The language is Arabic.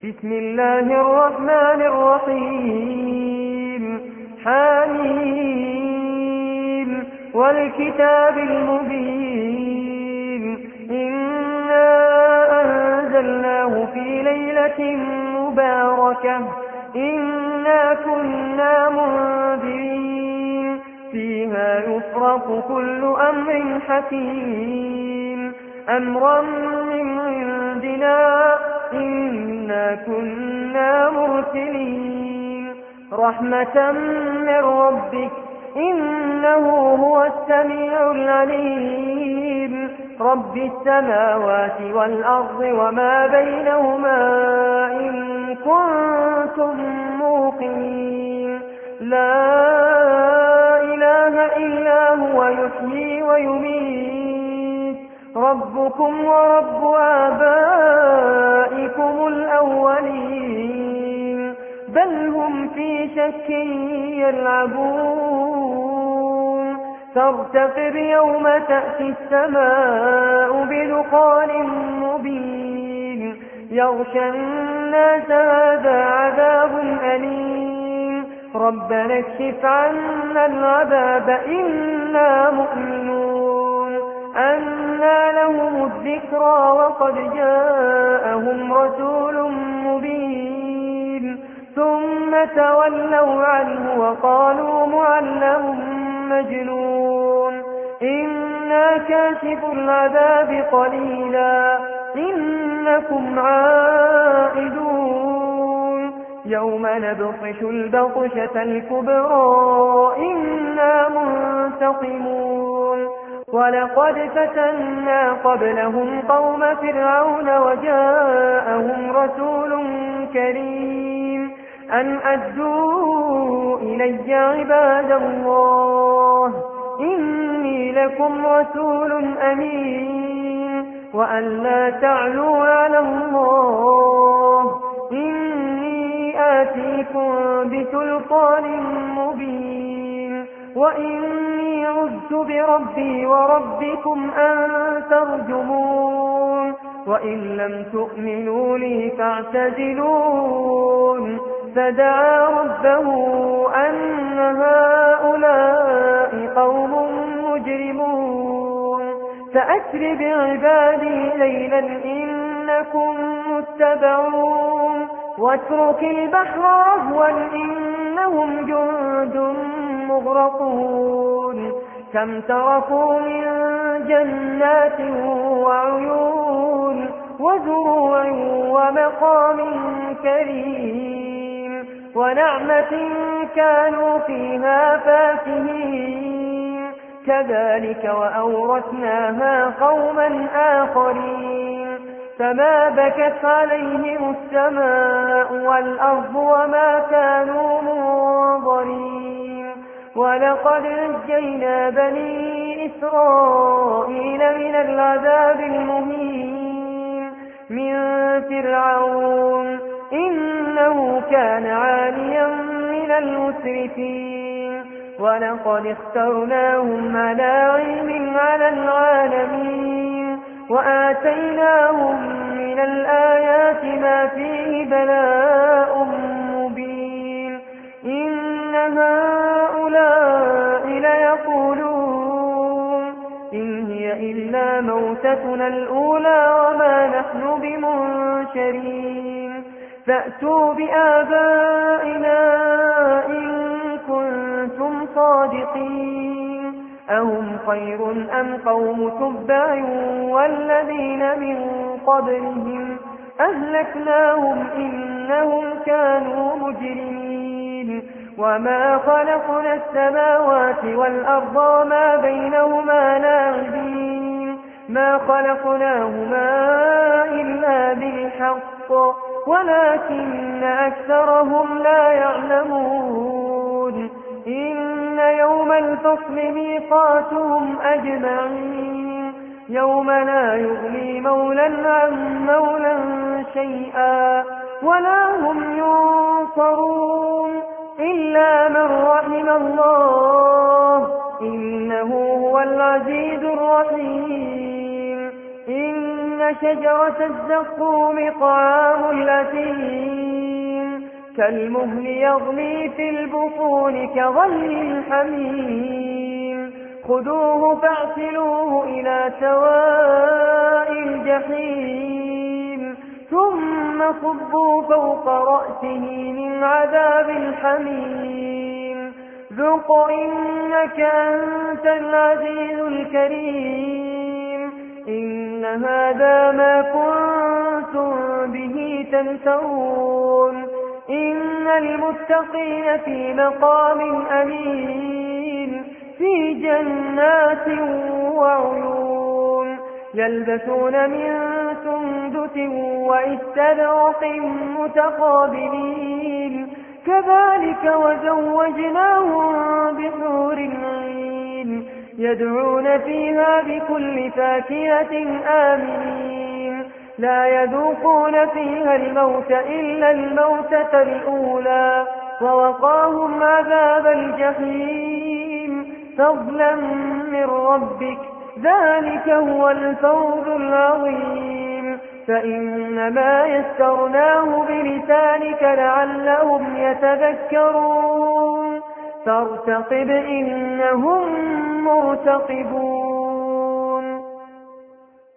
بسم الله الرحمن الرحيم حميم والكتاب المبين إنا أنزلناه في ليلة مباركة إنا كنا منذرين فيها يفرق كل أمر حكيم أمرا من عندنا إنا كنا مرسلين رحمة من ربك إنه هو السميع العليم رب السماوات والأرض وما بينهما إن كنتم موقنين لا إله إلا هو يحيي ويميت ربكم ورب آبائكم الأولين بل هم في شك يلعبون فارتقب يوم تأتي السماء بدخان مبين يغشى الناس هذا عذاب أليم ربنا اكشف عنا العذاب إنا مؤمنون أنى لهم الذكرى وقد جاءهم رسول مبين ثم تولوا عنه وقالوا معلم مجنون إنا كاشف العذاب قليلا إنكم عائدون يوم نبطش البطشة الكبرى إنا منتقمون ولقد فتنا قبلهم قوم فرعون وجاءهم رسول كريم أن أدوا إلي عباد الله إني لكم رسول أمين وأن لا تعلوا على الله إني آتيكم بسلطان مبين وإني عذت بربي وربكم أن ترجمون وإن لم تؤمنوا لي فاعتزلون فدعا ربه أن هؤلاء قوم مجرمون فأسر بعبادي ليلا إنكم متبعون واترك البحر رهوا إنهم جند مغرقون كم تركوا من جنات وعيون وزروع ومقام كريم ونعمة كانوا فيها فاكهين كذلك وأورثناها قوما آخرين فما بكت عليهم السماء والأرض وما كانوا منظرين ولقد نجينا بني إسرائيل من العذاب المهين من فرعون إنه كان عاليا من المسرفين ولقد اخترناهم على علم على العالمين وآتيناهم من الآيات ما فيه بلاء مبين إن هؤلاء ليقولون إن هي إلا موتتنا الأولى وما نحن بمنشرين فأتوا بآبائنا إن كنتم صادقين أهم خير أم قوم تبع والذين من قبلهم أهلكناهم إنهم كانوا مجرمين وما خلقنا السماوات والأرض وما بينهما لاعبين ما خلقناهما إلا بالحق ولكن أكثرهم لا يعلمون إن يوم الفصل ميقاتهم أجمعين يوم لا يغني مولا عن مولا شيئا ولا هم ينصرون إلا من رحم الله إنه هو العزيز الرحيم إن شجرة الزقوم طعام الأثيم كالمهل يغلي في البطون كغلي الحميم خذوه فاعتلوه إلى سواء الجحيم ثم صبوا فوق رأسه من عذاب الحميم ذق إنك أنت العزيز الكريم إن هذا ما كنتم به تمترون إن المتقين في مقام أمين في جنات وعيون يلبسون من سندس وإستبرق متقابلين كذلك وزوجناهم بحور عين يدعون فيها بكل فاكهة آمنين لا يذوقون فيها الموت إلا الموتة الأولى ووقاهم عذاب الجحيم فضلا من ربك ذلك هو الفوز العظيم فإنما يسرناه بلسانك لعلهم يتذكرون فارتقب إنهم مرتقبون